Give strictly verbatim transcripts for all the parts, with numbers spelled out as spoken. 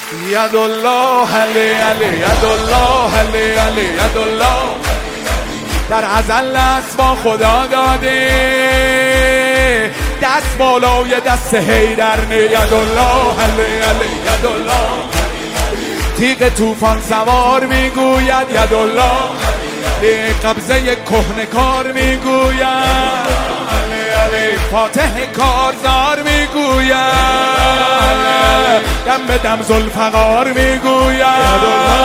یدالله علی علی یدالله علی علی یدالله در ازل است با خدا داده دست بالای دست حیدر نه یدالله علی علی یدالله تیغ طوفان سوار میگوید یدالله به قبضه کهنه کار میگوید فاتح کارزار میگوید دم به دم ذوالفقار میگوید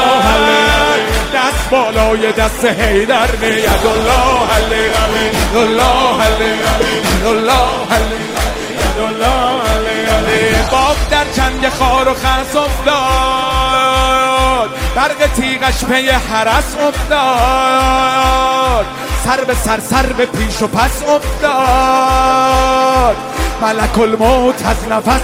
دست بالای دست حیدر نه یدالله علی یدالله علی یدالله علی یدالله علی باغ در چنگ خار و خس افتاد برق تیغش پی حرس افتاد سر به سر سر به پیش و پس افتاد ملک الموت از نفس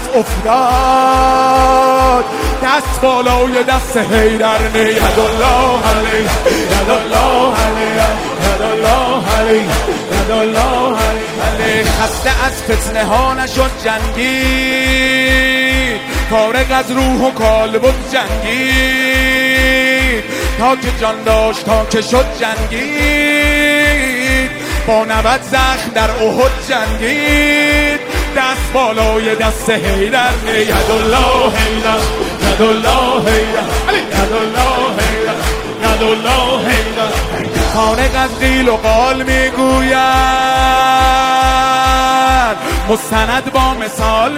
افتاد دست بالای دست حیدر نه یدالله علی یدالله علی یدالله علی یدالله علی خسته از فتنه ها نشد جنگی فارغ از روح و کالبد جنگی تا که جان داشت تا که شد جنگید با نود زخم در احد جنگید دست بالای دست حیدر نه یدالله حیدر یدالله حیدر یدالله حیدر یدالله حیدر فارغ از قیل و قال میگوید مستند با مثال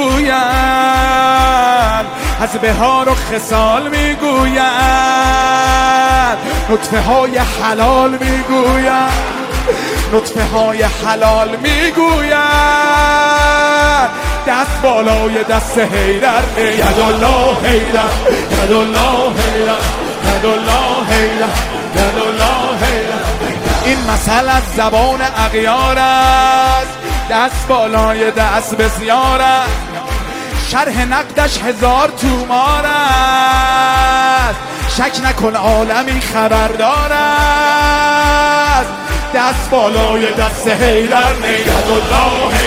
میگوید از بهار و خصال میگوید نطفه های حلال میگوید نطفه های حلال میگوید دست بالای دست حیدر یدالله حیدر یدالله حیدر یدالله حیدر یدالله حیدر این مثل از زبان اغیار است دست بالای دست بسیار است شرح نقدش هزار تومار است شک نکن عالمی خبردار است دست بالای دست حیدر نه یدالله